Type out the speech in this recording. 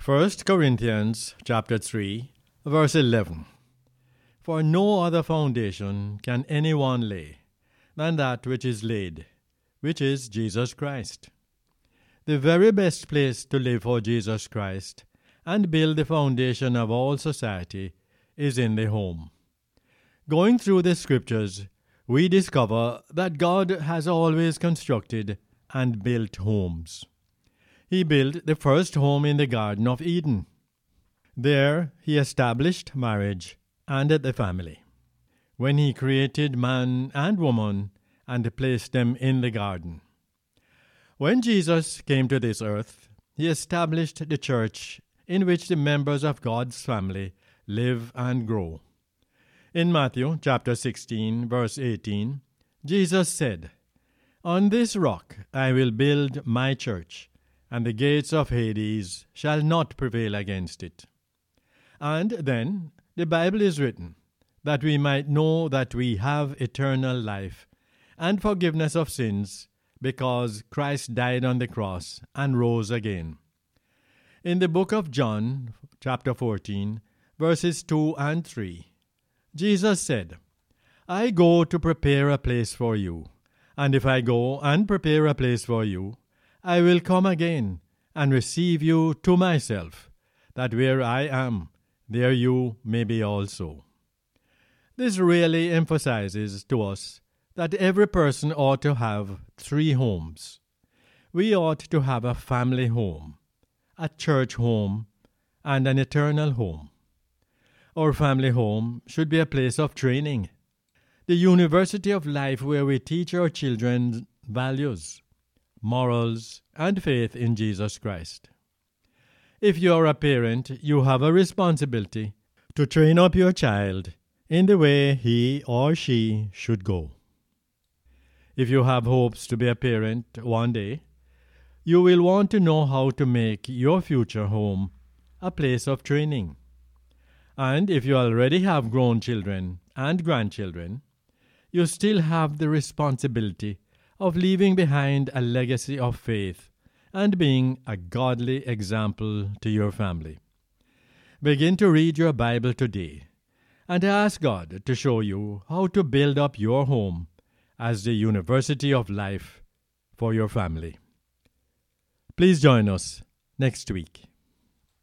First Corinthians chapter 3, verse 11. For no other foundation can anyone lay than that which is laid, which is Jesus Christ. The very best place to live for Jesus Christ and build the foundation of all society is in the home. Going through the scriptures, we discover that God has always constructed and built homes. He built the first home in the Garden of Eden. There he established marriage and the family. When he created man and woman and placed them in the garden. When Jesus came to this earth, he established the church in which the members of God's family live and grow. In Matthew chapter 16, verse 18, Jesus said, "On this rock I will build my church, and the gates of Hades shall not prevail against it." And then the Bible is written, that we might know that we have eternal life and forgiveness of sins, because Christ died on the cross and rose again. In the book of John, chapter 14, verses 2 and 3, Jesus said, "I go to prepare a place for you, and if I go and prepare a place for you, I will come again and receive you to myself, that where I am, there you may be also." This really emphasizes to us that every person ought to have 3 homes. We ought to have a family home, a church home, and an eternal home. Our family home should be a place of training, the university of life where we teach our children values, morals, and faith in Jesus Christ. If you are a parent, you have a responsibility to train up your child in the way he or she should go. If you have hopes to be a parent one day, you will want to know how to make your future home a place of training. And if you already have grown children and grandchildren, you still have the responsibility of leaving behind a legacy of faith and being a godly example to your family. Begin to read your Bible today and ask God to show you how to build up your home as the university of life for your family. Please join us next week.